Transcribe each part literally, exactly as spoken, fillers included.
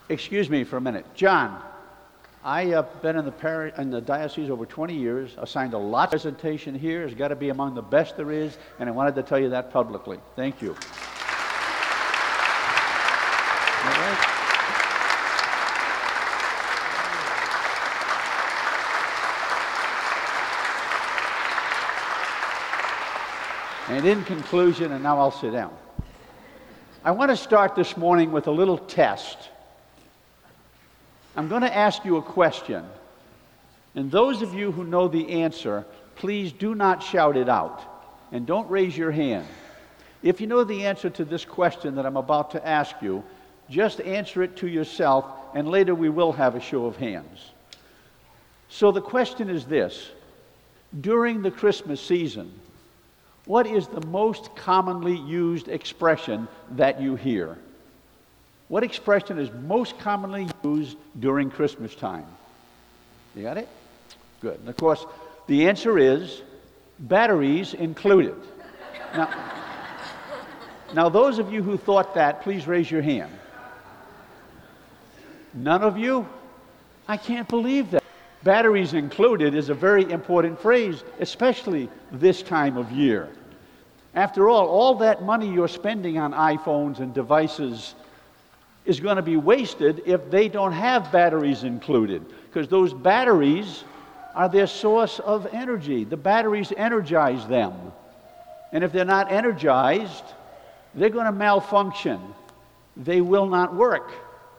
Excuse me for a minute. John, I have uh, been in the, parish, in the diocese over twenty years, assigned a lot of presentation here. It's got to be among the best there is, and I wanted to tell you that publicly. Thank you. All right. And in conclusion, and now I'll sit down, I want to start this morning with a little test. I'm going to ask you a question, and those of you who know the answer, please do not shout it out, and don't raise your hand. If you know the answer to this question that I'm about to ask you, just answer it to yourself, and later we will have a show of hands. So the question is this: during the Christmas season, what is the most commonly used expression that you hear? What expression is most commonly used during Christmas time? You got it? Good. And of course, the answer is batteries included. Now, now, those of you who thought that, please raise your hand. None of you? I can't believe that. Batteries included is a very important phrase, especially this time of year. After all, all that money you're spending on iPhones and devices is going to be wasted if they don't have batteries included, because those batteries are their source of energy. The batteries energize them. And if they're not energized, they're going to malfunction. They will not work.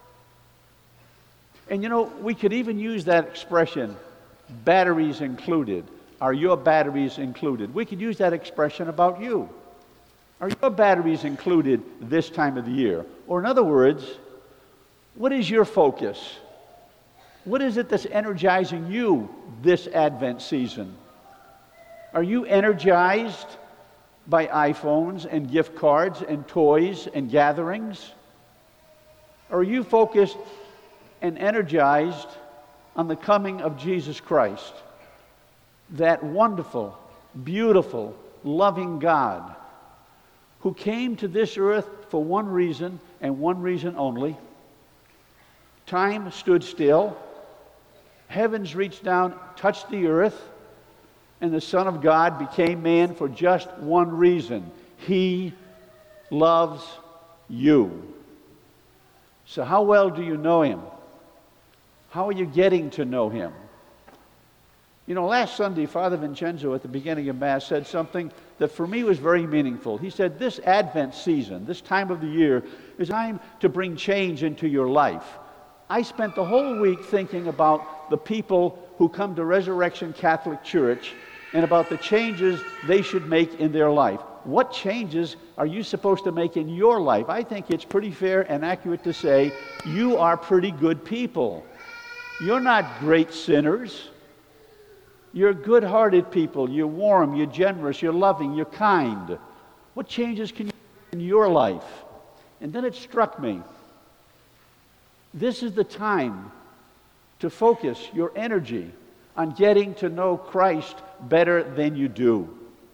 And you know, we could even use that expression, batteries included. Are your batteries included? We could use that expression about you. Are your batteries included this time of the year? Or in other words, what is your focus? What is it that's energizing you this Advent season? Are you energized by iPhones and gift cards and toys and gatherings? Or are you focused and energized on the coming of Jesus Christ, that wonderful, beautiful, loving God who came to this earth for one reason and one reason only? Time stood still, heavens reached down, touched the earth, and the Son of God became man for just one reason: He loves you. So how well do you know Him? How are you getting to know Him? You know, last Sunday, Father Vincenzo at the beginning of Mass said something that for me was very meaningful. He said, this Advent season, this time of the year, is time to bring change into your life. I spent the whole week thinking about the people who come to Resurrection Catholic Church and about the changes they should make in their life. What changes are you supposed to make in your life? I think it's pretty fair and accurate to say you are pretty good people. You're not great sinners. You're good-hearted people. You're warm, you're generous, you're loving, you're kind. What changes can you make in your life? And then it struck me. This is the time to focus your energy on getting to know Christ better than you do.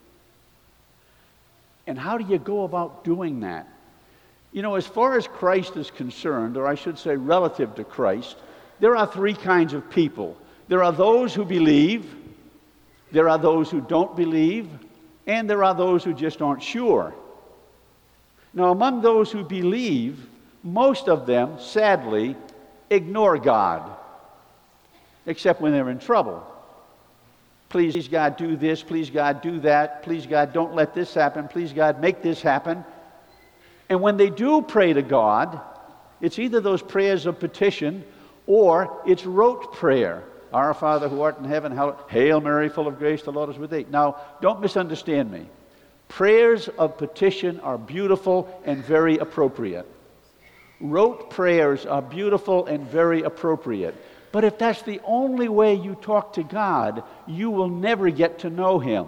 And how do you go about doing that? You know, as far as Christ is concerned, or I should say relative to Christ, there are three kinds of people. There are those who believe, there are those who don't believe, and there are those who just aren't sure. Now, among those who believe, most of them, sadly, ignore God, except when they're in trouble. Please, God, do this. Please, God, do that. Please, God, don't let this happen. Please, God, make this happen. And when they do pray to God, it's either those prayers of petition or it's rote prayer. Our Father who art in heaven, hallowed, Hail Mary, full of grace, the Lord is with thee. Now, don't misunderstand me. Prayers of petition are beautiful and very appropriate. Rote prayers are beautiful and very appropriate. But if that's the only way you talk to God, you will never get to know Him.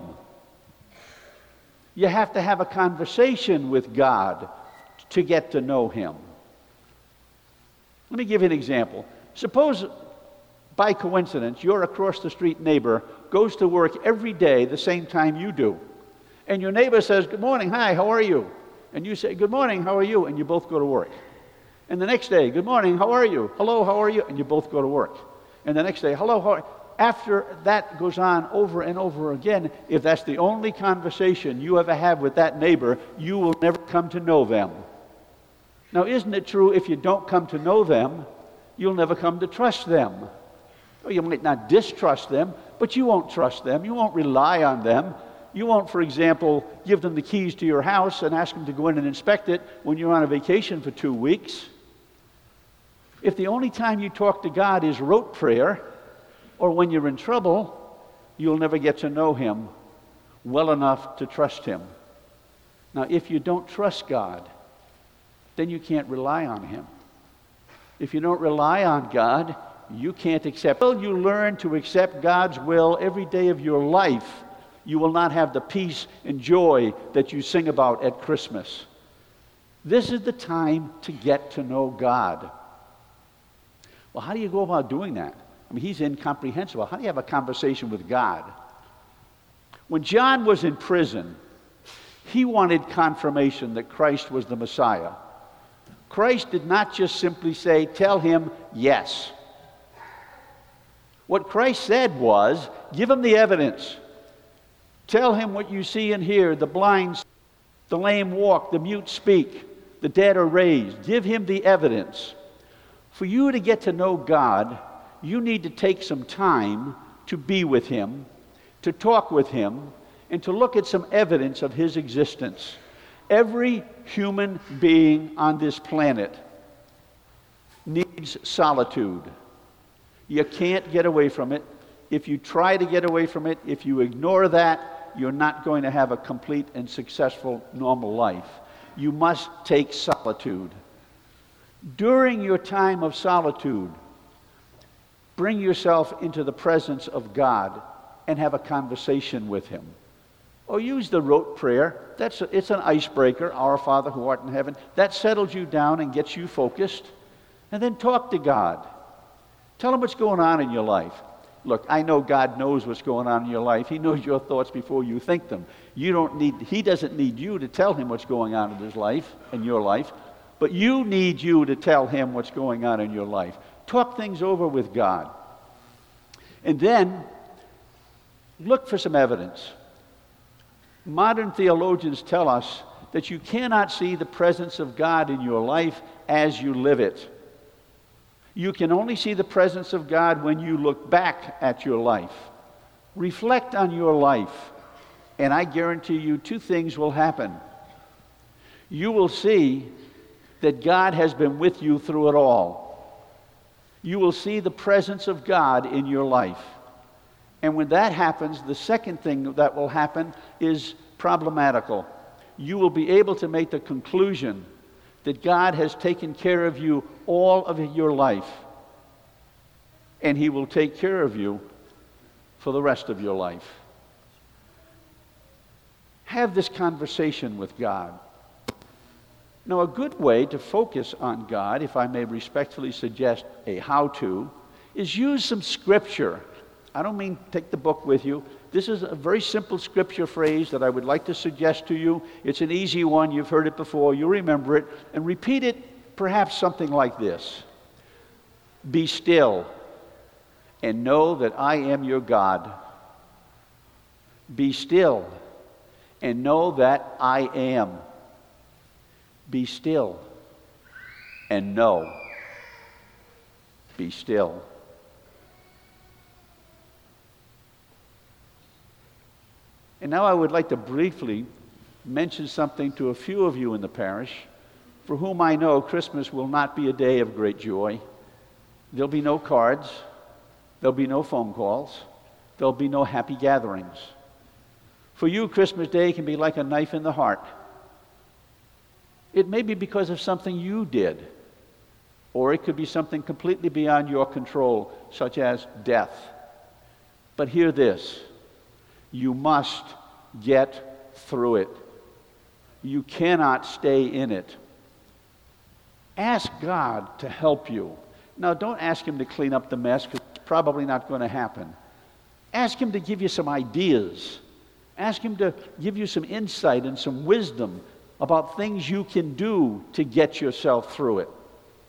You have to have a conversation with God to get to know Him. Let me give you an example. Suppose, by coincidence, your across-the-street neighbor goes to work every day the same time you do. And your neighbor says, good morning, hi, how are you? And you say, good morning, how are you? And you both go to work. And the next day, good morning, how are you? Hello, how are you? And you both go to work. And the next day, hello, how are you? After that goes on over and over again, if that's the only conversation you ever have with that neighbor, you will never come to know them. Now, isn't it true if you don't come to know them, you'll never come to trust them? Well, you might not distrust them, but you won't trust them. You won't rely on them. You won't, for example, give them the keys to your house and ask them to go in and inspect it when you're on a vacation for two weeks. If the only time you talk to God is rote prayer, or when you're in trouble, you'll never get to know Him well enough to trust Him. Now, if you don't trust God, then you can't rely on Him. If you don't rely on God, you can't accept. Until you learn to accept God's will every day of your life, you will not have the peace and joy that you sing about at Christmas. This is the time to get to know God. Well, how do you go about doing that? I mean, He's incomprehensible. How do you have a conversation with God? When John was in prison, he wanted confirmation that Christ was the Messiah. Christ did not just simply say, tell him yes. What Christ said was, give him the evidence. Tell him what you see and hear. The blind, the lame walk, the mute speak, the dead are raised. Give him the evidence. For you to get to know God, you need to take some time to be with Him, to talk with Him, and to look at some evidence of His existence. Every human being on this planet needs solitude. You can't get away from it. If you try to get away from it, if you ignore that, you're not going to have a complete and successful normal life. You must take solitude. During your time of solitude, bring yourself into the presence of God and have a conversation with Him. Or use the rote prayer. That's a, it's an icebreaker, Our Father who art in heaven. That settles you down and gets you focused. And then talk to God. Tell Him what's going on in your life. Look, I know God knows what's going on in your life. He knows your thoughts before you think them. You don't need, He doesn't need you to tell Him what's going on in His life, in your life. But you need you to tell Him what's going on in your life. Talk things over with God. And then, look for some evidence. Modern theologians tell us that you cannot see the presence of God in your life as you live it. You can only see the presence of God when you look back at your life. Reflect on your life, and I guarantee you two things will happen. You will see that God has been with you through it all. You will see the presence of God in your life. And when that happens, the second thing that will happen is problematical. You will be able to make the conclusion that God has taken care of you all of your life, and He will take care of you for the rest of your life. Have this conversation with God. Now, a good way to focus on God, if I may respectfully suggest a how-to, is use some scripture. I don't mean take the book with you. This is a very simple scripture phrase that I would like to suggest to you. It's an easy one. You've heard it before. You remember it. And repeat it perhaps something like this. Be still and know that I am your God. Be still and know that I am. Be still and know. Be still. And now I would like to briefly mention something to a few of you in the parish for whom I know Christmas will not be a day of great joy. There'll be no cards. There'll be no phone calls. There'll be no happy gatherings. For you, Christmas Day can be like a knife in the heart. It may be because of something you did, or it could be something completely beyond your control, such as death. But hear this. You must get through it. You cannot stay in it. Ask God to help you. Now, don't ask Him to clean up the mess, because it's probably not going to happen. Ask Him to give you some ideas. Ask Him to give you some insight and some wisdom about things you can do to get yourself through it.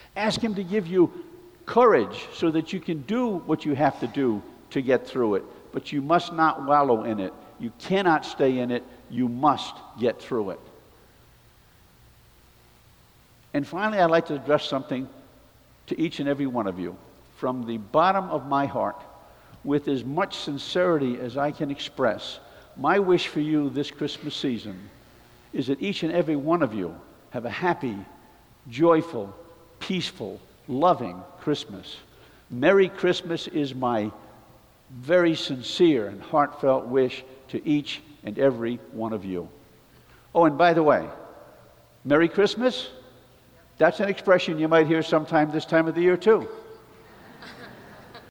Ask Him to give you courage so that you can do what you have to do to get through it. But you must not wallow in it. You cannot stay in it. You must get through it. And finally, I'd like to address something to each and every one of you from the bottom of my heart, with as much sincerity as I can express. My wish for you this Christmas season is that each and every one of you have a happy, joyful, peaceful, loving Christmas. Merry Christmas is my very sincere and heartfelt wish to each and every one of you. Oh, and by the way, Merry Christmas, that's an expression you might hear sometime this time of the year too.